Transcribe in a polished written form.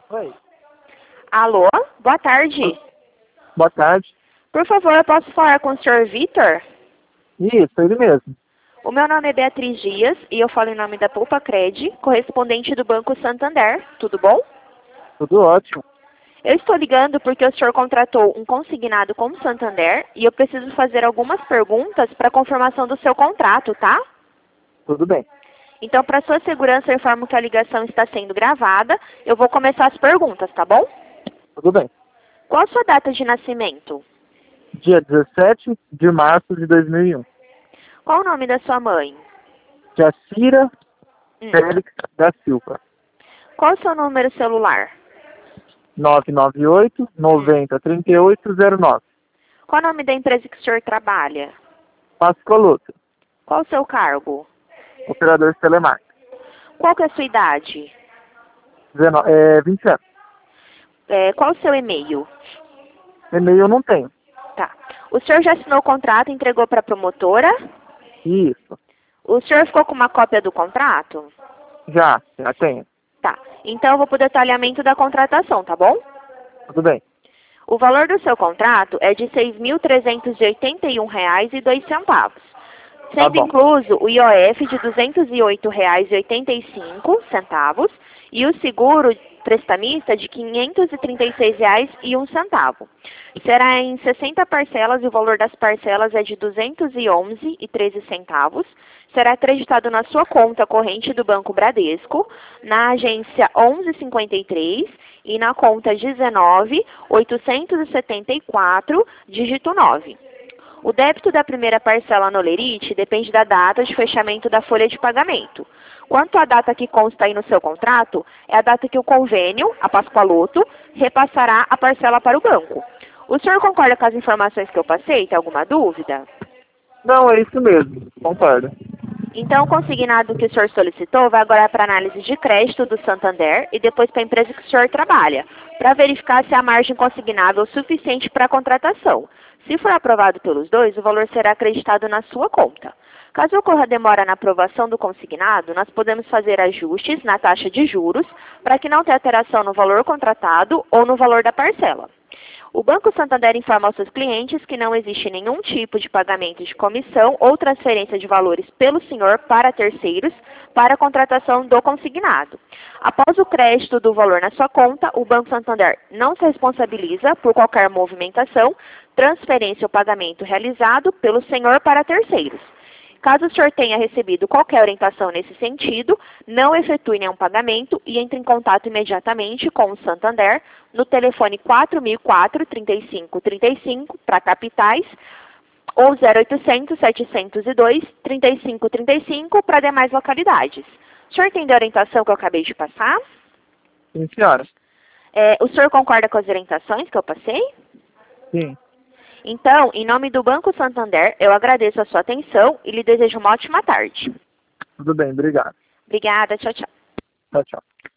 Oi. Alô, boa tarde. Boa tarde. Por favor, eu posso falar com o senhor Vitor? Isso, ele mesmo. O meu nome é Beatriz Dias e eu falo em nome da Poupa Cred, correspondente do Banco Santander. Tudo bom? Tudo ótimo. Eu estou ligando porque o senhor contratou um consignado com o Santander e eu preciso fazer algumas perguntas para confirmação do seu contrato, tá? Tudo bem. Então, para sua segurança, eu informo que a ligação está sendo gravada. Eu vou começar as perguntas, tá bom? Tudo bem. Qual a sua data de nascimento? Dia 17 de março de 2001. Qual o nome da sua mãe? Jacira Hum. Félix da Silva. Qual o seu número celular? 998 90 3809. Qual o nome da empresa que o senhor trabalha? Pascoloto. Qual o seu cargo? Operador de telemarketing. Qual que é a sua idade? 20 anos. Qual o seu e-mail? E-mail eu não tenho. Tá. O senhor já assinou o contrato e entregou para a promotora? Isso. O senhor ficou com uma cópia do contrato? Já tenho. Tá. Então eu vou pro detalhamento da contratação, tá bom? Tudo bem. O valor do seu contrato é de R$ 6.381,02, sendo bom. incluso o IOF de R$ 208,85 e o seguro prestamista de R$ 536,01. Será em 60 parcelas e o valor das parcelas é de R$ 211,13. Será acreditado na sua conta corrente do Banco Bradesco, na agência 1153 e na conta 19.874, dígito 9. O débito da primeira parcela no Lerite depende da data de fechamento da folha de pagamento. Quanto à data que consta aí no seu contrato, é a data que o convênio, a Pascoaloto, repassará a parcela para o banco. O senhor concorda com as informações que eu passei? Tem alguma dúvida? Não, é isso mesmo. Concordo. Então, o consignado que o senhor solicitou vai agora para a análise de crédito do Santander e depois para a empresa que o senhor trabalha, para verificar se há margem consignável suficiente para a contratação. Se for aprovado pelos dois, o valor será acreditado na sua conta. Caso ocorra demora na aprovação do consignado, nós podemos fazer ajustes na taxa de juros para que não tenha alteração no valor contratado ou no valor da parcela. O Banco Santander informa aos seus clientes que não existe nenhum tipo de pagamento de comissão ou transferência de valores pelo senhor para terceiros para a contratação do consignado. Após o crédito do valor na sua conta, o Banco Santander não se responsabiliza por qualquer movimentação, transferência ou pagamento realizado pelo senhor para terceiros. Caso o senhor tenha recebido qualquer orientação nesse sentido, não efetue nenhum pagamento e entre em contato imediatamente com o Santander no telefone 4004-3535 para capitais ou 0800-702-3535 para demais localidades. O senhor entendeu a orientação que eu acabei de passar? Sim, senhora. O senhor concorda com as orientações que eu passei? Sim. Então, em nome do Banco Santander, eu agradeço a sua atenção e lhe desejo uma ótima tarde. Tudo bem, obrigado. Obrigada, tchau, tchau. Tchau, tchau.